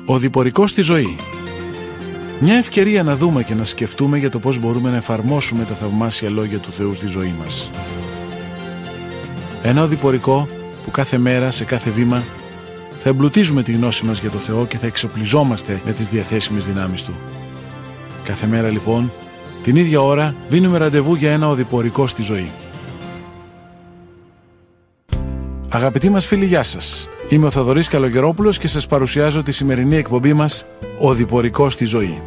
Ο διπορικός στη ζωή. Μια ευκαιρία να δούμε και να σκεφτούμε για το πώς μπορούμε να εφαρμόσουμε τα θαυμάσια λόγια του Θεού στη ζωή μας. Ένα οδηπορικό που κάθε μέρα, σε κάθε βήμα, θα εμπλουτίζουμε τη γνώση μας για το Θεό και θα εξοπλιζόμαστε με τις διαθέσιμες δυνάμεις Του. Κάθε μέρα λοιπόν, την ίδια ώρα, δίνουμε ραντεβού για ένα οδηπορικό στη ζωή. Αγαπητοί μας φίλοι, γεια σας. Είμαι ο Θοδωρής Καλογερόπουλος και σας παρουσιάζω τη σημερινή εκπομπή μας «Οδηπορικό στη ζωή».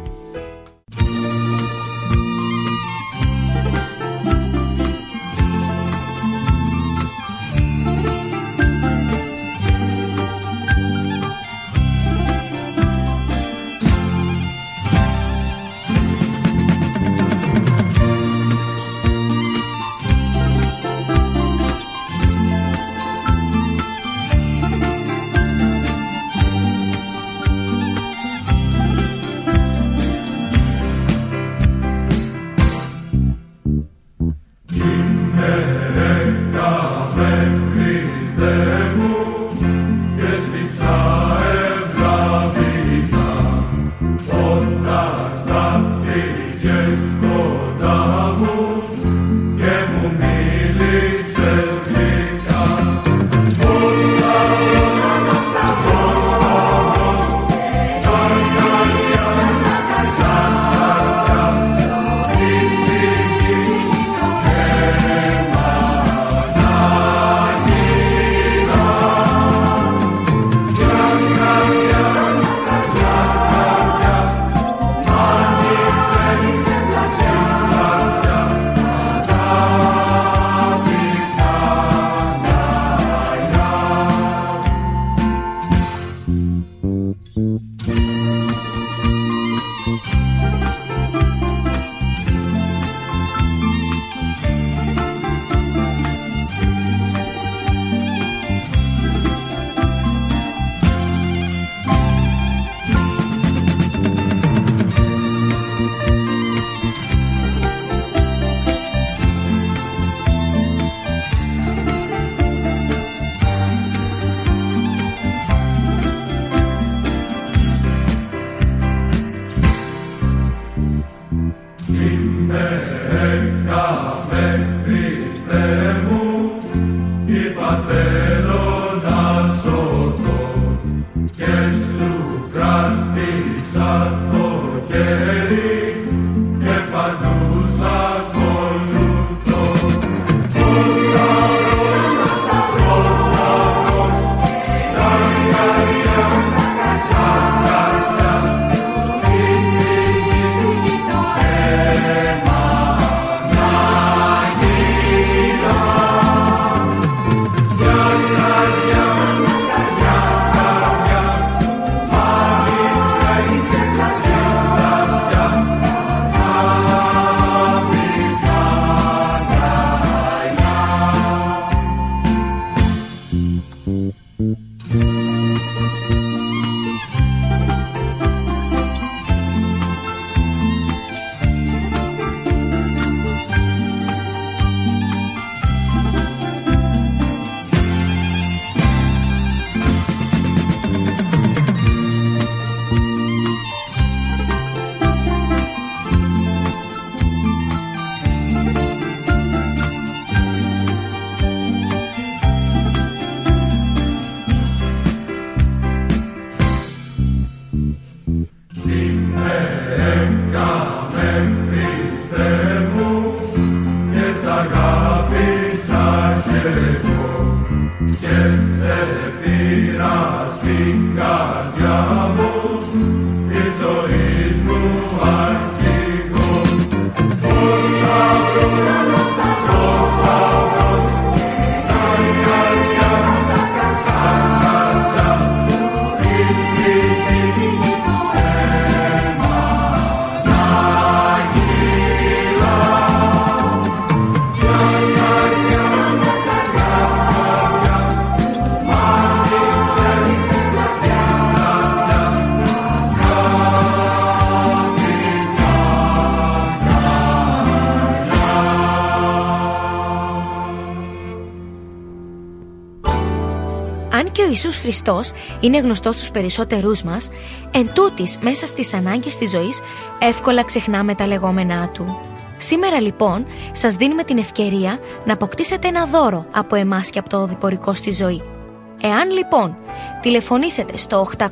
Ιησούς Χριστός είναι γνωστός στους περισσότερούς μας, εν τούτης μέσα στις ανάγκες της ζωής εύκολα ξεχνάμε τα λεγόμενά Του. Σήμερα λοιπόν σας δίνουμε την ευκαιρία να αποκτήσετε ένα δώρο από εμάς και από το οδηπορικό στη ζωή. Εάν λοιπόν τηλεφωνήσετε στο 801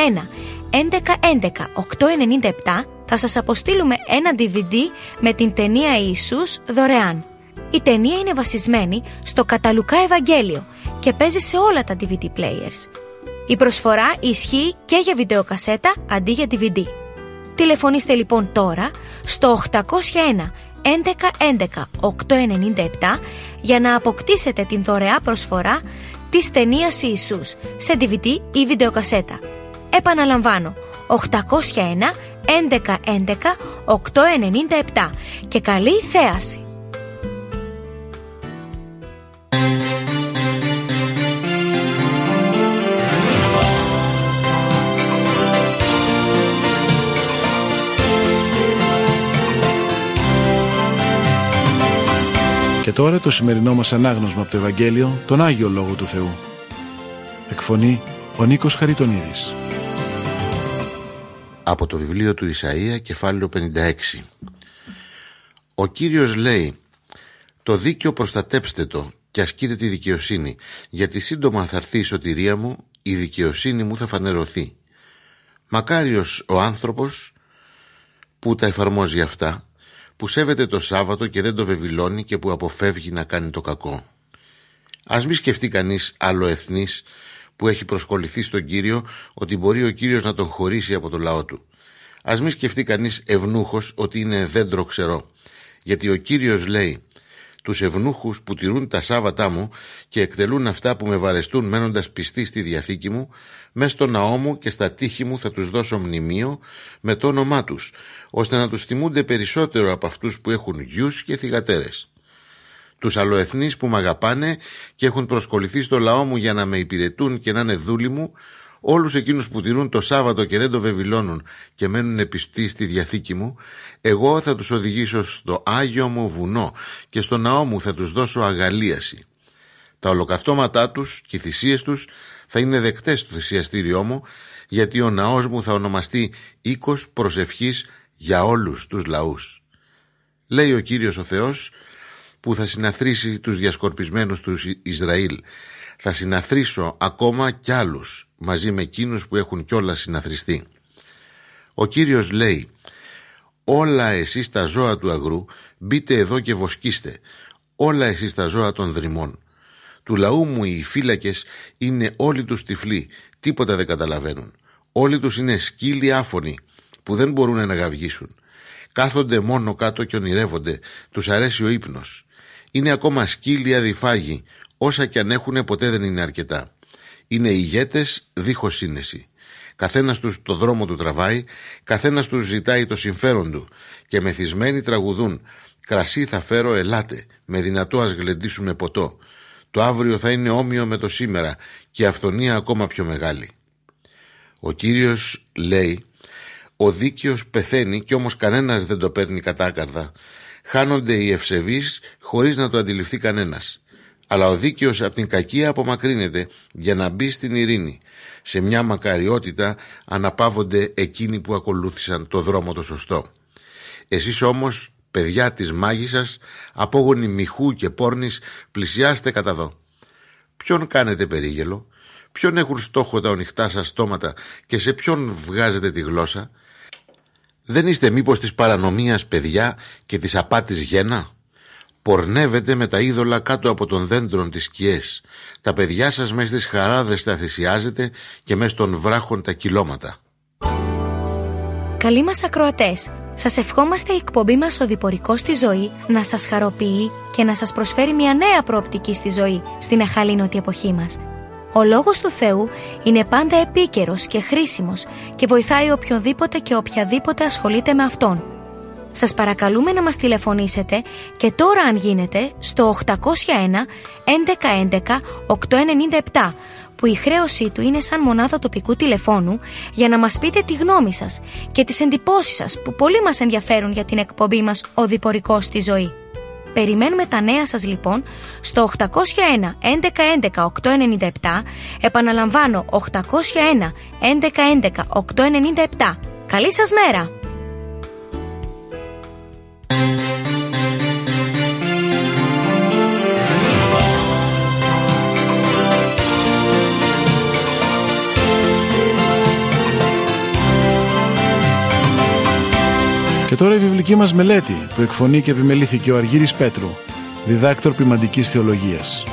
1111 897, θα σας αποστείλουμε ένα DVD με την ταινία Ιησούς δωρεάν. Η ταινία είναι βασισμένη στο κατά Λουκά Ευαγγέλιο και παίζει σε όλα τα DVD players. Η προσφορά ισχύει και για βιντεοκασέτα αντί για DVD. Τηλεφωνήστε λοιπόν τώρα στο 801 1111 897 για να αποκτήσετε την δωρεά προσφορά της ταινίας Ιησούς σε DVD ή βιντεοκασέτα. Επαναλαμβάνω, 801 1111 897 και καλή θέαση! Και τώρα το σημερινό μας ανάγνωσμα από το Ευαγγέλιο, τον Άγιο Λόγο του Θεού. Εκφωνεί ο Νίκος Χαριτονίδης. Από το βιβλίο του Ισαΐα, κεφάλαιο 56. Ο Κύριος λέει: «Το δίκαιο προστατέψτε το και ασκείτε τη δικαιοσύνη, γιατί σύντομα θα έρθει η σωτηρία μου, η δικαιοσύνη μου θα φανερωθεί. Μακάριος ο άνθρωπος που τα εφαρμόζει αυτά, που σέβεται το Σάββατο και δεν το βεβηλώνει και που αποφεύγει να κάνει το κακό». Ας μη σκεφτεί κανείς άλλο εθνής που έχει προσκοληθεί στον Κύριο ότι μπορεί ο Κύριος να τον χωρίσει από το λαό του. Ας μη σκεφτεί κανείς ευνούχος ότι είναι δέντρο ξερό, γιατί ο Κύριος λέει: «Τους ευνούχους που τηρούν τα Σάββατά μου και εκτελούν αυτά που με βαρεστούν μένοντας πιστοί στη διαθήκη μου, μες στο ναό μου και στα τείχη μου θα τους δώσω μνημείο με το όνομά τους, ώστε να τους θυμούνται περισσότερο από αυτούς που έχουν γιους και θυγατέρες. Τους αλλοεθνείς που μ' αγαπάνε και έχουν προσκοληθεί στο λαό μου για να με υπηρετούν και να είναι δούλοι μου, όλους εκείνους που τηρούν το Σάββατο και δεν το βεβηλώνουν και μένουν πιστοί στη διαθήκη μου, εγώ θα τους οδηγήσω στο Άγιο μου βουνό και στο ναό μου θα τους δώσω αγαλίαση. Τα ολοκαυτώματά τους και οι θυσίες τους θα είναι δεκτές στο θυσιαστήριό μου, γιατί ο ναός μου θα ονομαστεί οίκος προσευχής για όλους τους λαούς. Λέει ο Κύριος ο Θεός, που θα συναθρήσει τους διασκορπισμένους του Ισραήλ. Θα συναθρήσω ακόμα κι άλλους, μαζί με εκείνους που έχουν κιόλας συναθριστεί. Ο Κύριος λέει: «Όλα εσείς τα ζώα του αγρού, μπείτε εδώ και βοσκήστε, όλα εσείς τα ζώα των δρυμών. Του λαού μου οι φύλακες είναι όλοι τους τυφλοί, τίποτα δεν καταλαβαίνουν. Όλοι τους είναι σκύλοι άφωνοι, που δεν μπορούν να γαυγίσουν. Κάθονται μόνο κάτω και ονειρεύονται, τους αρέσει ο ύπνος. Είναι ακόμα σκύλοι αδιφάγοι, όσα κι αν έχουνε ποτέ δεν είναι αρκετά. Είναι ηγέτες δίχως σύνεση. Καθένας τους το δρόμο του τραβάει, καθένας τους ζητάει το συμφέρον του και μεθυσμένοι τραγουδούν: «Κρασί θα φέρω, ελάτε, με δυνατό ας γλεντήσουμε ποτό. Το αύριο θα είναι όμοιο με το σήμερα και η αυθονία ακόμα πιο μεγάλη». Ο Κύριος λέει: «Ο δίκαιος πεθαίνει κι όμως κανένας δεν το παίρνει κατάκαρδα. Χάνονται οι ευσεβείς χωρίς να το αντιληφθεί κανένας. Αλλά ο δίκαιος από την κακία απομακρύνεται για να μπει στην ειρήνη. Σε μια μακαριότητα αναπαύονται εκείνοι που ακολούθησαν το δρόμο το σωστό. Εσείς όμως, παιδιά της μάγισσας, απόγονοι μιχού και πόρνης, πλησιάστε κατά δω. Ποιον κάνετε περίγελο, ποιον έχουν στόχο τα ονυχτά σας στόματα και σε ποιον βγάζετε τη γλώσσα? Δεν είστε μήπως της παρανομίας παιδιά και της απάτης γένα? Πορνεύετε με τα είδωλα κάτω από των δέντρων τις σκιές. Τα παιδιά σας μες στις χαράδες τα θυσιάζετε και μες των βράχων τα κυλώματα». Καλοί μας ακροατές, σας ευχόμαστε η εκπομπή μας «Οδηπορικός στη ζωή» να σας χαροποιεί και να σας προσφέρει μια νέα προοπτική στη ζωή στην αχαλήνωτη εποχή μας. Ο Λόγος του Θεού είναι πάντα επίκαιρος και χρήσιμος και βοηθάει οποιονδήποτε και οποιαδήποτε ασχολείται με Αυτόν. Σας παρακαλούμε να μας τηλεφωνήσετε και τώρα αν γίνεται στο 801 1111 897 που η χρέωσή του είναι σαν μονάδα τοπικού τηλεφώνου για να μας πείτε τη γνώμη σας και τις εντυπώσεις σας που πολύ μας ενδιαφέρουν για την εκπομπή μας «Οδηπορικός στη ζωή». Περιμένουμε τα νέα σας λοιπόν στο 801 1111 897, επαναλαμβάνω 801 1111 897. Καλή σας μέρα! Και τώρα η βιβλική μας μελέτη που εκφωνεί και επιμελήθηκε ο Αργύρης Πέτρου, διδάκτορ ποιμαντικής θεολογίας.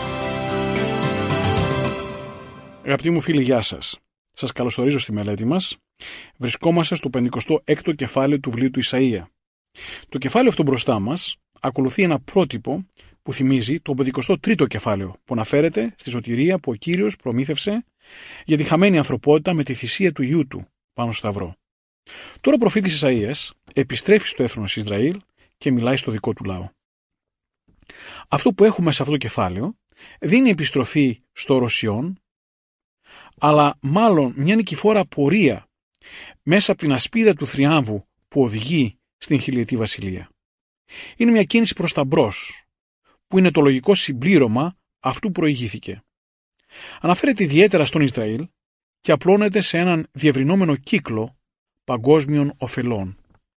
Αγαπητοί μου φίλοι, γεια σας. Σας καλωσορίζω στη μελέτη μας. Βρισκόμαστε στο 56ο κεφάλαιο του βιβλίου του Ισαΐα. Το κεφάλαιο αυτό μπροστά μας ακολουθεί ένα πρότυπο που θυμίζει το 53ο κεφάλαιο, που αναφέρεται στη σωτηρία που ο Κύριος προμήθευσε για τη χαμένη ανθρωπότητα με τη θυσία του Υιού του πάνω στο σταυρό. Τώρα ο προφήτης Ισαΐας επιστρέφει στο έθνος Ισραήλ και μιλάει στο δικό του λαό. Αυτό που έχουμε σε αυτό το κεφάλαιο δεν είναι επιστροφή στο Ρωσιόν, αλλά μάλλον μια νικηφόρα πορεία μέσα από την ασπίδα του θριάμβου που οδηγεί στην χιλιετή βασιλεία. Είναι μια κίνηση προς τα μπρος, που είναι το λογικό συμπλήρωμα αυτού που προηγήθηκε. Αναφέρεται ιδιαίτερα στον Ισραήλ και απλώνεται σε έναν διευρυνόμενο κύκλο παγκόσμιων ωφελών.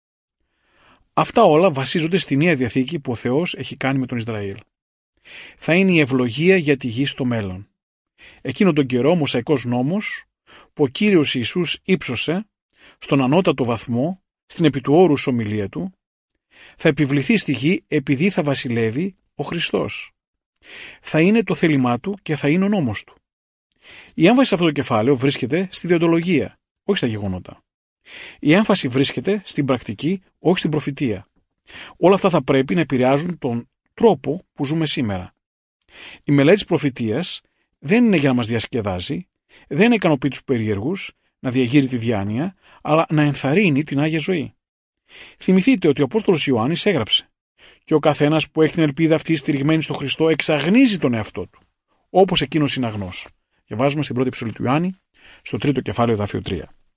Αυτά όλα βασίζονται στη Νέα Διαθήκη που ο Θεός έχει κάνει με τον Ισραήλ. Θα είναι η ευλογία για τη γη στο μέλλον. Εκείνο τον καιρό, μοσαϊκός νόμος που ο Κύριος Ιησούς ύψωσε στον ανώτατο βαθμό, στην επί του όρους ομιλία του, θα επιβληθεί στη γη επειδή θα βασιλεύει ο Χριστός. Θα είναι το θέλημά του και θα είναι ο νόμος του. Η έμφαση σε αυτό το κεφάλαιο βρίσκεται στη δεοντολογία, όχι στα γεγονότα. Η έμφαση βρίσκεται στην πρακτική, όχι στην προφητεία. Όλα αυτά θα πρέπει να επηρεάζουν τον τρόπο που ζούμε σήμερα. Η μελέτη της προφητείας δεν είναι για να μας διασκεδάζει, δεν είναι ικανοποιεί τους περίεργους, να διαγείρει τη διάνοια, αλλά να ενθαρρύνει την Άγια ζωή. Θυμηθείτε ότι ο Απόστολος Ιωάννης έγραψε: «Και ο καθένας που έχει την ελπίδα αυτή στηριγμένη στο Χριστό εξαγνίζει τον εαυτό του, όπως εκείνος είναι αγνός». Διαβάζουμε στην πρώτη επιστολή του Ιωάννη, στο 3ο κεφάλαιο, εδάφιο 3.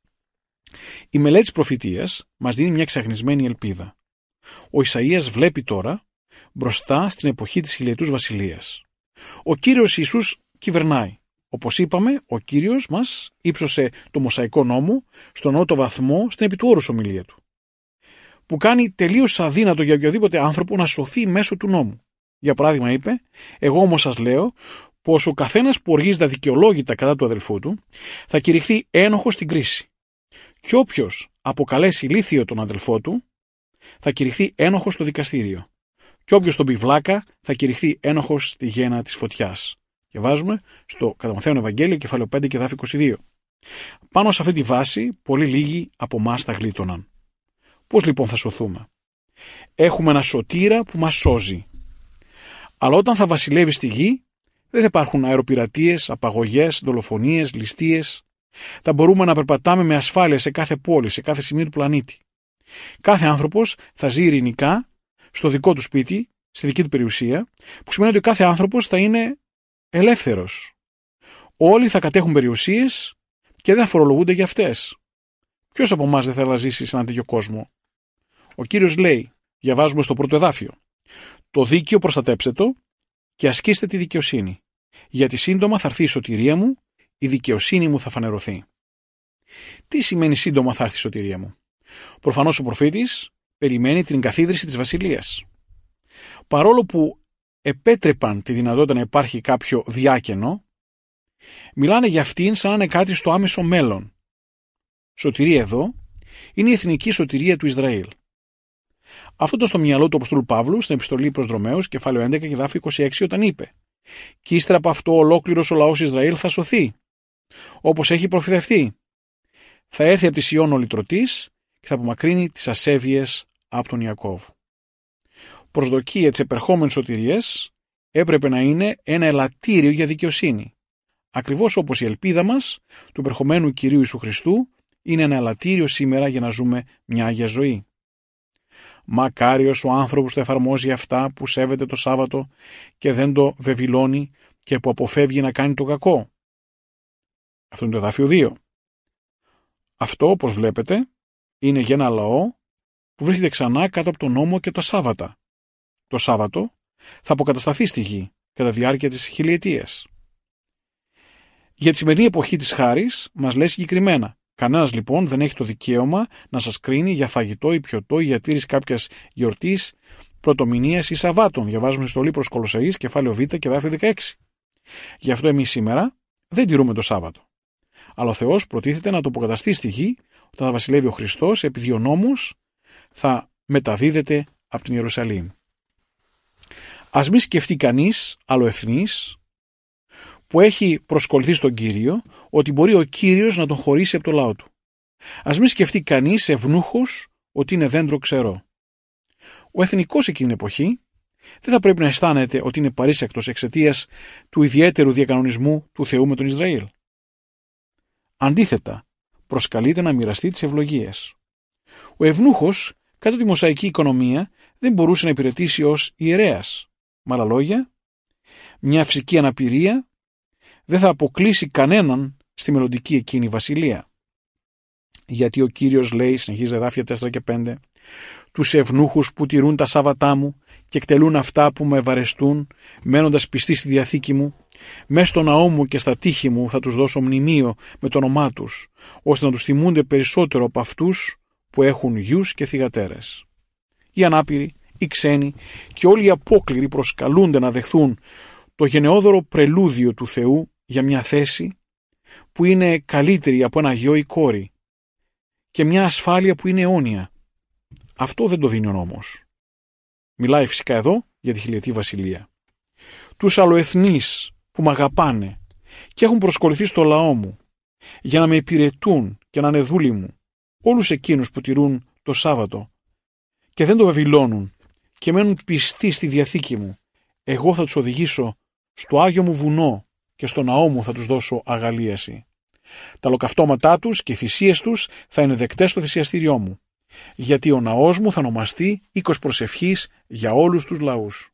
Η μελέτη της προφητείας μας δίνει μια εξαγνισμένη ελπίδα. Ο Ισαΐας βλέπει τώρα μπροστά στην εποχή της χιλιετούς βασιλείας. Ο Κύριος Ιησούς κυβερνάει. Όπως είπαμε, ο Κύριος μας ύψωσε το μοσαϊκό νόμο στον ότο βαθμό στην επί του όρους ομιλία του, που κάνει τελείως αδύνατο για οποιοδήποτε άνθρωπο να σωθεί μέσω του νόμου. Για παράδειγμα είπε: «Εγώ όμως σας λέω πως ο καθένας που οργίζεται αδικαιολόγητα κατά του αδελφού του θα κηρυχθεί ένοχος στην κρίση. Και όποιος αποκαλέσει ηλίθιο τον αδελφό του θα κηρυχθεί ένοχος στο δικαστήριο. Και όποιος τον πει βλάκα θα κηρυχθεί ένοχος στη γέννα της φωτιάς». Διαβάζουμε στο κατά Ματθαίον Ευαγγέλιο, κεφάλαιο 5 και εδάφιο 22. Πάνω σε αυτή τη βάση, πολύ λίγοι από εμάς θα γλίτωναν. Πώς λοιπόν θα σωθούμε? Έχουμε ένα σωτήρα που μας σώζει. Αλλά όταν θα βασιλεύει στη γη, δεν θα υπάρχουν αεροπειρατείες, απαγωγές, δολοφονίες, ληστείες. Θα μπορούμε να περπατάμε με ασφάλεια σε κάθε πόλη, σε κάθε σημείο του πλανήτη. Κάθε άνθρωπος θα ζει ειρηνικά στο δικό του σπίτι, στη δική του περιουσία, που σημαίνει ότι κάθε άνθρωπος θα είναι ελεύθερος. Όλοι θα κατέχουν περιουσίες και δεν θα φορολογούνται για αυτές. Ποιος από εμάς δεν θέλει να ζήσει σε έναν τέτοιο κόσμο? Ο Κύριος λέει, διαβάζουμε στο πρώτο εδάφιο: «Το δίκαιο προστατέψτε το και ασκήστε τη δικαιοσύνη, γιατί σύντομα θα έρθει η σωτηρία μου, η δικαιοσύνη μου θα φανερωθεί». Τι σημαίνει σύντομα θα έρθει η σωτηρία μου? Προφανώς ο προφήτης περιμένει την εγκαθίδρυση της βασιλείας. Παρόλο που επέτρεπαν τη δυνατότητα να υπάρχει κάποιο διάκενο, μιλάνε για αυτήν σαν να είναι κάτι στο άμεσο μέλλον. Σωτηρία εδώ είναι η εθνική σωτηρία του Ισραήλ. Αυτό το στο μυαλό του Αποστόλου Παύλου στην επιστολή προς Ρωμαίους, κεφάλαιο 11 και εδάφιο 26, όταν είπε: «Και ύστερα από αυτό ολόκληρος ο λαός Ισραήλ θα σωθεί, όπως έχει προφητευτεί. Θα έρθει από τη Σιών ο λυτρωτής και θα απομακρύνει τις ασέβειες από τον Ιακώβ». Προσδοκία της επερχόμενης σωτηρίας έπρεπε να είναι ένα ελαττήριο για δικαιοσύνη. Ακριβώς όπως η ελπίδα μας του επερχομένου Κυρίου Ιησού Χριστού είναι ένα ελαττήριο σήμερα για να ζούμε μια Άγια ζωή. Μακάριος ο άνθρωπος που εφαρμόζει αυτά που σέβεται το Σάββατο και δεν το βεβηλώνει και που αποφεύγει να κάνει το κακό. Αυτό είναι το εδάφιο 2. Αυτό, όπως βλέπετε, είναι για ένα λαό που βρίσκεται ξανά κάτω από τον νόμο και το Σάββατα. το Σάββατο, θα αποκατασταθεί στη γη κατά τη διάρκεια της χιλιετίας. Για τη σημερινή εποχή της χάρης μας λέει συγκεκριμένα: κανένας λοιπόν δεν έχει το δικαίωμα να σας κρίνει για φαγητό ή πιωτό ή για τήρηση κάποιας γιορτής, πρωτομηνίας ή Σαββάτων. Διαβάζουμε στη στολή προς Κολοσσαείς, κεφάλαιο Β και εδάφιο 16. Γι' αυτό εμείς σήμερα δεν τηρούμε το Σάββατο. Αλλά ο Θεός προτίθεται να το αποκαταστεί στη γη όταν θα βασιλεύει ο Χριστός, επειδή ο νόμος θα μεταδίδεται από την Ιερουσαλήμ. Ας μη σκεφτεί κανείς αλλοεθνής που έχει προσκοληθεί στον Κύριο ότι μπορεί ο Κύριος να τον χωρίσει από το λαό του. Ας μη σκεφτεί κανείς ευνούχος ότι είναι δέντρο ξερό. Ο εθνικός εκείνη την εποχή δεν θα πρέπει να αισθάνεται ότι είναι παρήσακτος εξαιτίας του ιδιαίτερου διακανονισμού του Θεού με τον Ισραήλ. Αντίθετα, προσκαλείται να μοιραστεί τις ευλογίες. Ο ευνούχος, κάτω τη μοσαϊκή οικονομία, δεν μπορούσε να υπηρετήσει ως ιερέας. Με άλλα λόγια, μια φυσική αναπηρία δεν θα αποκλείσει κανέναν στη μελλοντική εκείνη βασιλεία. Γιατί ο Κύριος λέει, συνεχίζει εδάφια 4 και 5, τους ευνούχους που τηρούν τα Σάββατά μου και εκτελούν αυτά που με ευαρεστούν, μένοντας πιστοί στη διαθήκη μου, μες στο ναό μου και στα τείχη μου θα τους δώσω μνημείο με το όνομά τους, ώστε να τους θυμούνται περισσότερο από αυτούς που έχουν γιους και θυγατέρες. Οι ανάπηροι, οι ξένοι και όλοι οι απόκληροι προσκαλούνται να δεχθούν το γενναιόδωρο πρελούδιο του Θεού για μια θέση που είναι καλύτερη από ένα γιο ή κόρη και μια ασφάλεια που είναι αιώνια. Αυτό δεν το δίνει ο νόμος. Μιλάει φυσικά εδώ για τη χιλιετή βασιλεία. Τους αλλοεθνείς που με αγαπάνε και έχουν προσκοληθεί στο λαό μου για να με υπηρετούν και να είναι δούλοι μου, όλους εκείνους που τηρούν το Σάββατο και δεν το βεβηλώνουν και μένουν πιστοί στη διαθήκη μου, εγώ θα τους οδηγήσω στο Άγιο μου βουνό και στο ναό μου θα τους δώσω αγαλίαση. Τα ολοκαυτώματά τους και οι θυσίες τους θα είναι δεκτές στο θυσιαστήριό μου, γιατί ο ναός μου θα ονομαστεί οίκος προσευχής για όλους τους λαούς.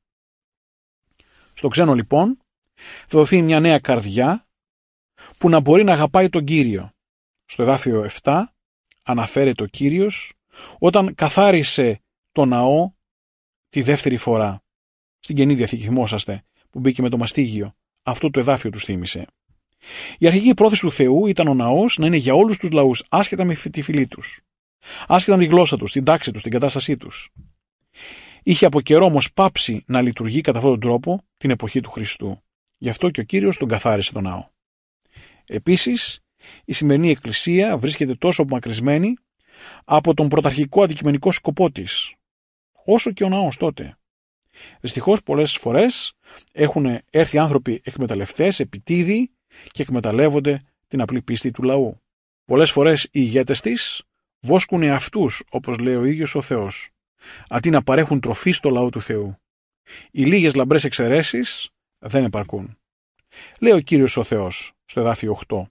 Στο ξένο λοιπόν θα δοθεί μια νέα καρδιά που να μπορεί να αγαπάει τον Κύριο. Στο εδάφιο 7 αναφέρεται ο Κύριος όταν καθάρισε το ναό τη δεύτερη φορά. Στην Καινή Διαθήκη, θυμόσαστε, που μπήκε με το μαστίγιο. Αυτό το εδάφιο τους θύμισε. Η αρχική πρόθεση του Θεού ήταν ο ναός να είναι για όλους τους λαούς, άσχετα με τη φυλή τους, άσχετα με τη γλώσσα τους, την τάξη τους, την κατάστασή τους. Είχε από καιρό όμως πάψει να λειτουργεί κατά αυτόν τον τρόπο την εποχή του Χριστού. Γι' αυτό και ο Κύριος τον καθάρισε τον ναό. Επίσης, η σημερινή Εκκλησία βρίσκεται τόσο απομακρυσμένη από τον πρωταρχικό αντικειμενικό σκοπό της, όσο και ο ναός τότε. Δυστυχώς, πολλές φορές έχουν έρθει άνθρωποι εκμεταλλευτές, επιτίδιοι και εκμεταλλεύονται την απλή πίστη του λαού. Πολλές φορές οι ηγέτες της βόσκουν εαυτούς, όπως λέει ο ίδιος ο Θεός, αντί να παρέχουν τροφή στο λαό του Θεού. Οι λίγες λαμπρές εξαιρέσεις δεν επαρκούν. Λέει ο Κύριος ο Θεός στο εδάφιο 8,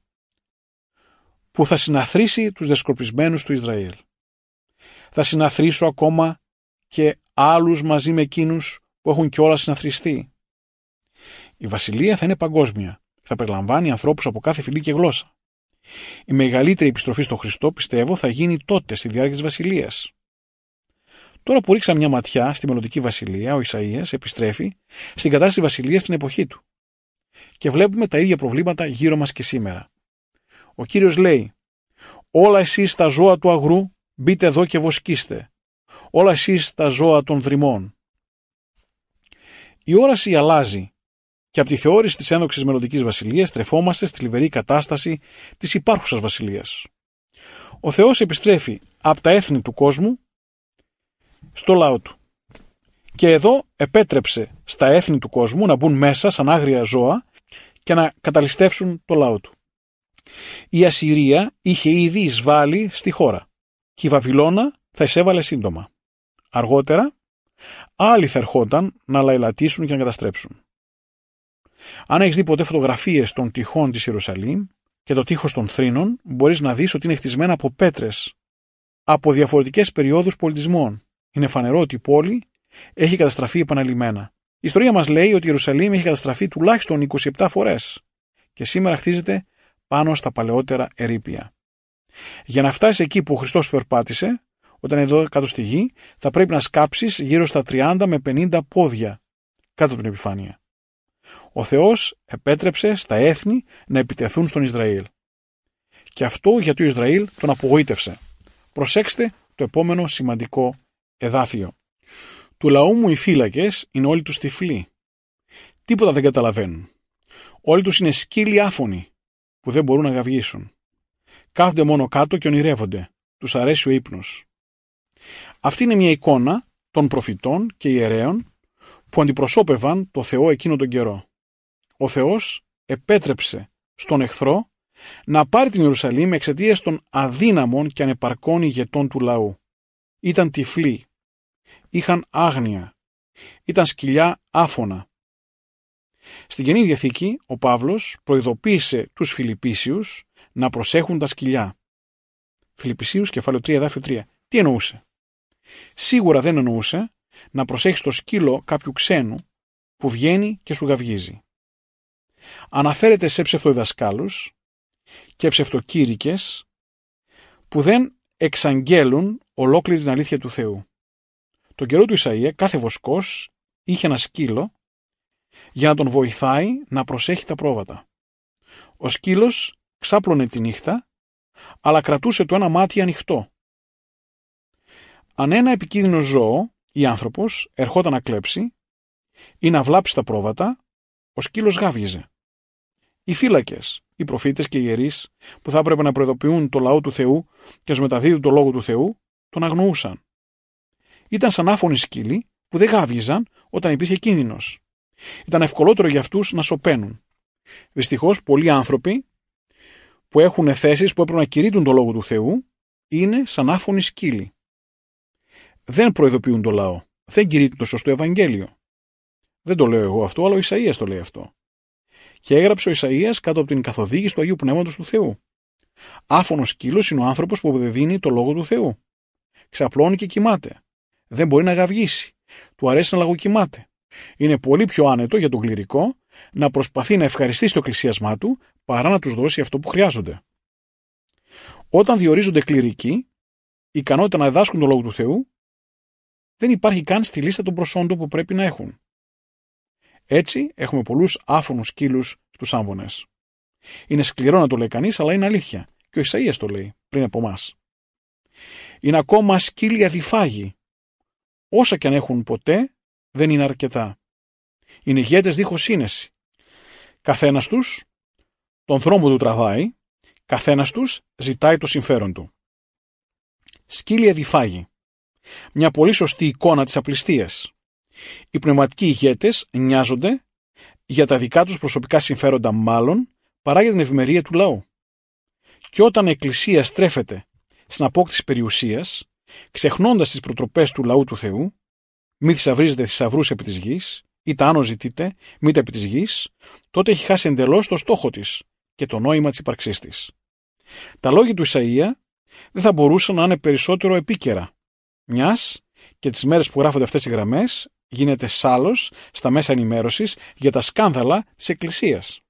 που θα συναθρήσει τους δεσκορπισμένους του Ισραήλ. Θα συναθρήσω ακόμα και άλλους μαζί με εκείνους που έχουν κιόλας συναθριστεί. Η βασιλεία θα είναι παγκόσμια. Θα περιλαμβάνει ανθρώπους από κάθε φυλή και γλώσσα. Η μεγαλύτερη επιστροφή στον Χριστό, πιστεύω, θα γίνει τότε στη διάρκεια της βασιλείας. Τώρα που ρίξαμε μια ματιά στη μελλοντική βασιλεία, ο Ισαΐας επιστρέφει στην κατάσταση βασιλείας στην εποχή του. Και βλέπουμε τα ίδια προβλήματα γύρω μας και σήμερα. Ο Κύριος λέει: όλα εσείς τα ζώα του αγρού, μπείτε εδώ και βοσκήστε. Όλα εσείς τα ζώα των δρυμών. Η όραση αλλάζει και από τη θεώρηση της ένδοξης μελλοντικής βασιλείας στρεφόμαστε στη θλιβερή κατάσταση της υπάρχουσας βασιλείας. Ο Θεός επιστρέφει από τα έθνη του κόσμου στο λαό του. Και εδώ επέτρεψε στα έθνη του κόσμου να μπουν μέσα σαν άγρια ζώα και να καταλυστεύσουν το λαό του. Η Ασσυρία είχε ήδη εισβάλει στη χώρα και η Βαβυλώνα θα εισέβαλε σύντομα. Αργότερα, άλλοι θα ερχόταν να λαιλατίσουν και να καταστρέψουν. Αν έχεις δει ποτέ φωτογραφίες των τυχών της Ιερουσαλήμ και το τείχος των θρήνων, μπορείς να δεις ότι είναι χτισμένα από πέτρες από διαφορετικές περιόδους πολιτισμών. Είναι φανερό ότι η πόλη έχει καταστραφεί επαναλημμένα. Η ιστορία μας λέει ότι η Ιερουσαλήμ έχει καταστραφεί τουλάχιστον 27 φορές και σήμερα χτίζεται πάνω στα παλαιότερα ερείπια. Για να φτάσει εκεί που ο Χριστός περπάτησε, όταν είναι εδώ κάτω στη γη, θα πρέπει να σκάψεις γύρω στα 30 με 50 πόδια κάτω από την επιφάνεια. Ο Θεός επέτρεψε στα έθνη να επιτεθούν στον Ισραήλ. Και αυτό γιατί ο Ισραήλ τον απογοήτευσε. Προσέξτε το επόμενο σημαντικό εδάφιο. Του λαού μου οι φύλακες είναι όλοι τους τυφλοί. Τίποτα δεν καταλαβαίνουν. Όλοι τους είναι σκύλοι άφωνοι που δεν μπορούν να γαυγίσουν. Κάθονται μόνο κάτω και ονειρεύονται. Τους αρέσει ο ύπνος. Αυτή είναι μια εικόνα των προφητών και ιερέων που αντιπροσώπευαν το Θεό εκείνο τον καιρό. Ο Θεός επέτρεψε στον εχθρό να πάρει την Ιερουσαλήμ εξαιτίας των αδύναμων και ανεπαρκών ηγετών του λαού. Ήταν τυφλοί, είχαν άγνοια, ήταν σκυλιά άφωνα. Στην Καινή Διαθήκη ο Παύλος προειδοποίησε τους Φιλιππίσιους να προσέχουν τα σκυλιά. Φιλιππισίους κεφάλαιο 3 εδάφιο 3. Τι εννοούσε? Σίγουρα δεν εννοούσε να προσέχεις το σκύλο κάποιου ξένου που βγαίνει και σου γαυγίζει. Αναφέρεται σε ψευτοδιδασκάλους και ψευτοκήρυκες που δεν εξαγγέλουν ολόκληρη την αλήθεια του Θεού. Τον καιρό του Ισαΐα κάθε βοσκός είχε ένα σκύλο για να τον βοηθάει να προσέχει τα πρόβατα. Ο σκύλος ξάπλωνε τη νύχτα, αλλά κρατούσε το ένα μάτι ανοιχτό. Αν ένα επικίνδυνο ζώο ή άνθρωπος ερχόταν να κλέψει ή να βλάψει τα πρόβατα, ο σκύλος γάβγιζε. Οι φύλακες, οι προφήτες και οι ιερείς που θα έπρεπε να προειδοποιούν το λαό του Θεού και να μεταδίδουν το λόγο του Θεού, τον αγνοούσαν. Ήταν σαν άφωνοι σκύλοι που δεν γάβγιζαν όταν υπήρχε κίνδυνος. Ήταν ευκολότερο για αυτούς να σωπαίνουν. Δυστυχώς, πολλοί άνθρωποι που έχουν θέσεις που έπρεπε να κηρύττουν το λόγο του Θεού είναι σαν άφωνοι σκύλοι. Δεν προειδοποιούν το λαό. Δεν κηρύττουν το σωστό Ευαγγέλιο. Δεν το λέω εγώ αυτό, αλλά ο Ισαΐας το λέει αυτό. Και έγραψε ο Ισαΐας κάτω από την καθοδήγηση του Αγίου Πνεύματος του Θεού. Άφωνος σκύλος είναι ο άνθρωπος που δεν δίνει το λόγο του Θεού. Ξαπλώνει και κοιμάται. Δεν μπορεί να γαυγίσει. Του αρέσει να λαγοκοιμάται. Είναι πολύ πιο άνετο για τον κληρικό να προσπαθεί να ευχαριστήσει το εκκλησίασμά του παρά να τους δώσει αυτό που χρειάζονται. Όταν διορίζονται κληρικοί, η ικανότητα να διδάσκουν το λόγο του Θεού δεν υπάρχει καν στη λίστα των προσόντων που πρέπει να έχουν. Έτσι, έχουμε πολλούς άφωνους σκύλους στους άμβονες. Είναι σκληρό να το λέει κανείς, αλλά είναι αλήθεια. Και ο Ισαΐας το λέει πριν από εμάς. Είναι ακόμα σκύλοι αδιφάγοι. Όσα και αν έχουν ποτέ, δεν είναι αρκετά. Είναι ηγέτες δίχως σύνεση. Καθένας τους τον δρόμο του τραβάει, καθένας τους ζητάει το συμφέρον του. Σκύλοι αδιφάγοι. Μια πολύ σωστή εικόνα της απληστίας. Οι πνευματικοί ηγέτες νοιάζονται για τα δικά τους προσωπικά συμφέροντα μάλλον παρά για την ευημερία του λαού. Και όταν η Εκκλησία στρέφεται στην απόκτηση περιουσίας, ξεχνώντας τις προτροπές του λαού του Θεού, μη θησαυρίζετε θησαυρούς επί της γης, ή τα άνω ζητείτε, μήτε επί της γης, τότε έχει χάσει εντελώς το στόχο της και το νόημα της ύπαρξής της. Τα λόγια του Ισαΐα δεν θα μπορούσαν να είναι περισσότερο επίκαιρα, μιας και τις μέρες που γράφονται αυτές οι γραμμές γίνεται σάλος στα μέσα ενημέρωσης για τα σκάνδαλα της Εκκλησίας.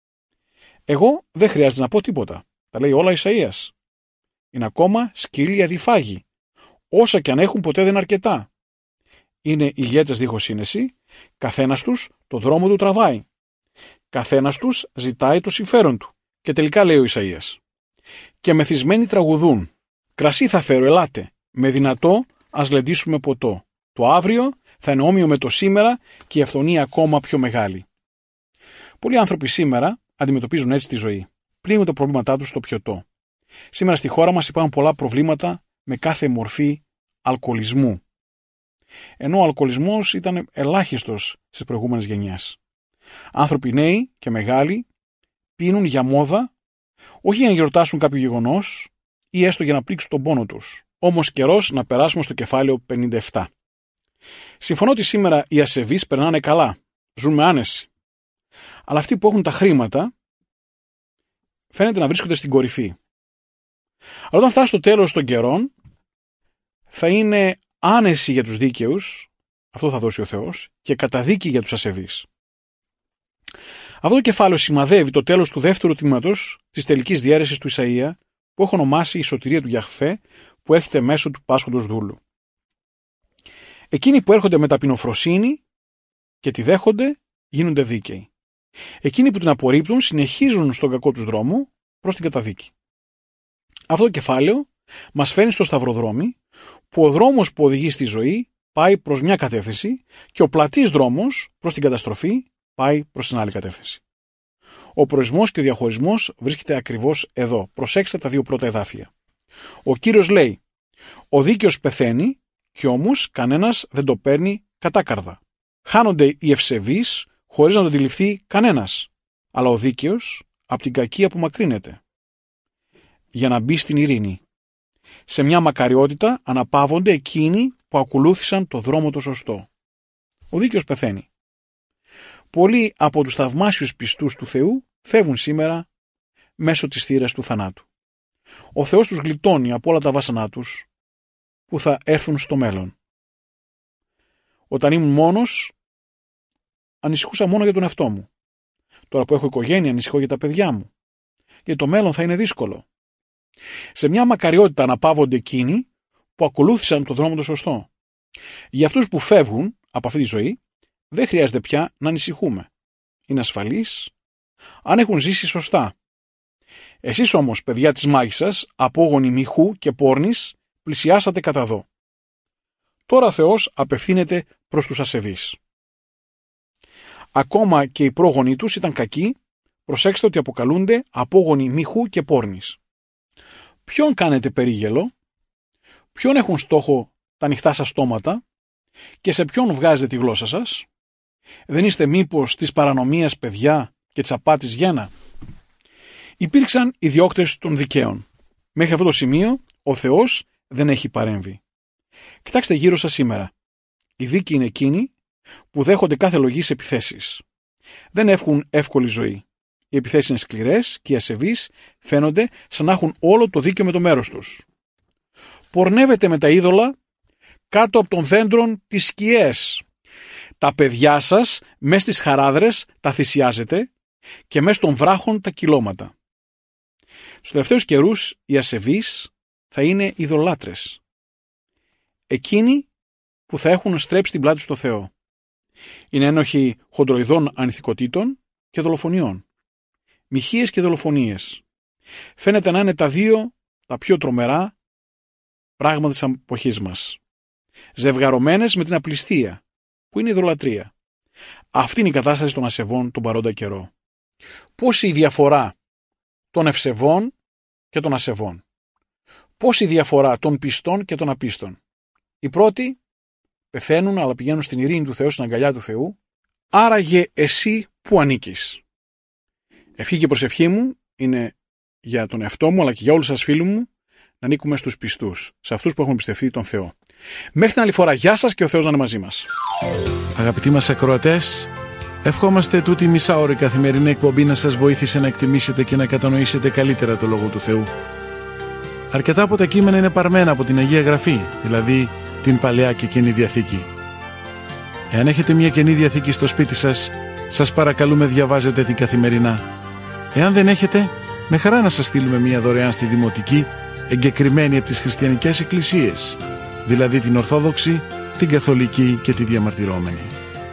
Εγώ δεν χρειάζεται να πω τίποτα. Τα λέει όλα Ισαΐας. Είναι ακόμα σκύλοι αδιφάγοι. Όσα και αν έχουν ποτέ δεν είναι αρκετά. Είναι ηγέτες δίχως σύνεση, καθένας τους το δρόμο του τραβάει. Καθένας τους ζητάει το συμφέρον του. Και τελικά λέει ο Ισαΐας. Και μεθυσμένοι τραγουδούν. Κρασί θα φέρω, ελάτε. Με δυνατό ας λεντήσουμε ποτό. Το αύριο θα είναι όμοιο με το σήμερα και η αυθονία ακόμα πιο μεγάλη. Πολλοί άνθρωποι σήμερα αντιμετωπίζουν έτσι τη ζωή. Πλύνουν τα προβλήματά τους στο πιωτό. Σήμερα στη χώρα μας υπάρχουν πολλά προβλήματα με κάθε μορφή αλκοολισμού. Ενώ ο αλκοολισμός ήταν ελάχιστος στις προηγούμενες γενιές. Άνθρωποι νέοι και μεγάλοι πίνουν για μόδα, όχι για να γιορτάσουν κάποιο γεγονός ή έστω για να πλήξουν τον πόνο τους. Όμως καιρός να περάσουμε στο κεφάλαιο 57. Συμφωνώ ότι σήμερα οι ασεβείς περνάνε καλά, ζουν με άνεση. Αλλά αυτοί που έχουν τα χρήματα φαίνεται να βρίσκονται στην κορυφή. Αλλά όταν φτάσει το τέλος των καιρών, θα είναι άνεση για τους δίκαιους, αυτό θα δώσει ο Θεός, και καταδίκη για τους ασεβείς. Αυτό το κεφάλαιο σημαδεύει το τέλος του δεύτερου τμήματος της τελικής διαίρεσης του Ισαΐα, που έχω ονομάσει η σωτηρία του Γιαχβέ που έρχεται μέσω του πάσχοντος δούλου. Εκείνοι που έρχονται με ταπεινοφροσύνη και τη δέχονται γίνονται δίκαιοι. Εκείνοι που την απορρίπτουν συνεχίζουν στον κακό τους δρόμο προς την καταδίκη. Αυτό το κεφάλαιο μας φέρνει στο σταυροδρόμι που ο δρόμος που οδηγεί στη ζωή πάει προς μια κατεύθυνση και ο πλατής δρόμος προς την καταστροφή πάει προς την άλλη κατεύθυνση. Ο προορισμός και ο διαχωρισμός βρίσκεται ακριβώς εδώ. Προσέξτε τα δύο πρώτα εδάφια. Ο Κύριος λέει: ο δίκαιος πεθαίνει κι όμως κανένας δεν το παίρνει κατάκαρδα. Χάνονται οι ευσεβείς χωρίς να το αντιληφθεί κανένας, αλλά ο δίκαιος από την κακία απομακρύνεται για να μπει στην ειρήνη. Σε μια μακαριότητα αναπαύονται εκείνοι που ακολούθησαν το δρόμο το σωστό. Ο δίκαιος πεθαίνει. Πολλοί από τους θαυμάσιους πιστούς του Θεού φεύγουν σήμερα μέσω της θύρας του θανάτου. Ο Θεός τους γλιτώνει από όλα τα βάσανά τους που θα έρθουν στο μέλλον. Όταν ήμουν μόνος, ανησυχούσα μόνο για τον εαυτό μου. Τώρα που έχω οικογένεια, ανησυχώ για τα παιδιά μου. Γιατί το μέλλον θα είναι δύσκολο. Σε μια μακαριότητα αναπαύονται εκείνοι που ακολούθησαν τον δρόμο το σωστό. Για αυτούς που φεύγουν από αυτή τη ζωή, δεν χρειάζεται πια να ανησυχούμε. Είναι ασφαλείς αν έχουν ζήσει σωστά. Εσείς όμως, παιδιά της μάγισσας, απόγονοι Μιχού και Πόρνης, πλησιάσατε κατά δω. Τώρα ο Θεός απευθύνεται προς τους ασεβείς. Ακόμα και οι πρόγονοι τους ήταν κακοί, προσέξτε ότι αποκαλούνται απόγονοι Μιχού και Πόρνης. Ποιον κάνετε περίγελο, ποιον έχουν στόχο τα ανοιχτά σας στόματα και σε ποιον βγάζετε τη γλώσσα σας? Δεν είστε μήπως της παρανομίας παιδιά και της απάτης γένα? Υπήρξαν οι διώκτες των δικαίων. Μέχρι αυτό το σημείο ο Θεός δεν έχει παρέμβει. Κοιτάξτε γύρω σας σήμερα. Οι δίκαιοι είναι εκείνοι που δέχονται κάθε λογής επιθέσεις. Δεν έχουν εύκολη ζωή. Οι επιθέσεις είναι σκληρές και οι ασεβείς φαίνονται σαν να έχουν όλο το δίκαιο με το μέρος τους. Πορνεύετε με τα είδωλα κάτω από των δέντρων τις σκιές. Τα παιδιά σας μες στις χαράδρες τα θυσιάζετε και μες των βράχων τα κυλώματα. Στους τελευταίους καιρούς οι ασεβείς θα είναι ειδωλάτρες. Εκείνοι που θα έχουν στρέψει την πλάτη στο Θεό. Είναι ένοχοι χοντροειδών ανηθικοτήτων και δολοφονιών. Μοιχείες και δολοφονίες. Φαίνεται να είναι τα δύο τα πιο τρομερά πράγματα της εποχής μας. Ζευγαρωμένες με την απληστία, που είναι η ειδωλατρία. Αυτή είναι η κατάσταση των ασεβών τον παρόντα καιρό. Πώς η διαφορά των ευσεβών και των ασεβών. Πώς η διαφορά των πιστών και των απίστων. Οι πρώτοι πεθαίνουν αλλά πηγαίνουν στην ειρήνη του Θεού, στην αγκαλιά του Θεού. Άραγε εσύ που ανήκεις. Ευχή και προσευχή μου είναι για τον εαυτό μου αλλά και για όλους σας φίλους μου να ανήκουμε στους πιστούς, σε αυτούς που έχουν πιστευτεί τον Θεό. Μέχρι την άλλη φορά, γεια σας και ο Θεός να είναι μαζί μας. Αγαπητοί μας ακροατές, ευχόμαστε τούτη μισάωρη καθημερινή εκπομπή να σας βοήθησε να εκτιμήσετε και να κατανοήσετε καλύτερα το Λόγο του Θεού. Αρκετά από τα κείμενα είναι παρμένα από την Αγία Γραφή, δηλαδή την Παλαιά και Καινή Διαθήκη. Εάν έχετε μια Καινή Διαθήκη στο σπίτι σας, σας παρακαλούμε διαβάζετε την καθημερινά. Εάν δεν έχετε, με χαρά να σας στείλουμε μια δωρεάν στη Δημοτική, εγκεκριμένη από τις χριστιανικές εκκλησίες, δηλαδή την Ορθόδοξη, την Καθολική και τη Διαμαρτυρόμενη.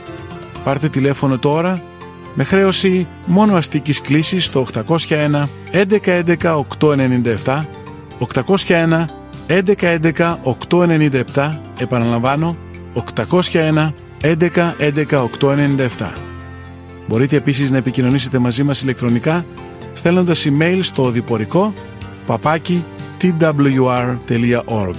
Πάρτε τηλέφωνο τώρα με χρέωση μόνο αστικής κλήσης στο 801 1111 897, 801 1111 897, επαναλαμβάνω 801 1111 897. Μπορείτε επίσης να επικοινωνήσετε μαζί μας ηλεκτρονικά στέλνοντας email στο οδηπορικό @twr.org.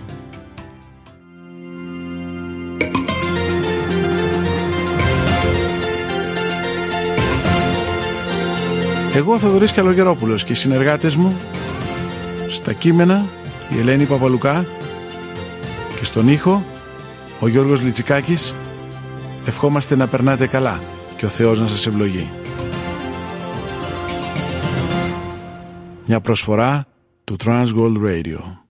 Εγώ, Θοδωρής Καλογερόπουλος, και οι συνεργάτες μου στα κείμενα η Ελένη Παπαλουκά και στον ήχο ο Γιώργος Λιτσικάκης, ευχόμαστε να περνάτε καλά και ο Θεός να σας ευλογεί. Μια προσφορά του Transworld Radio.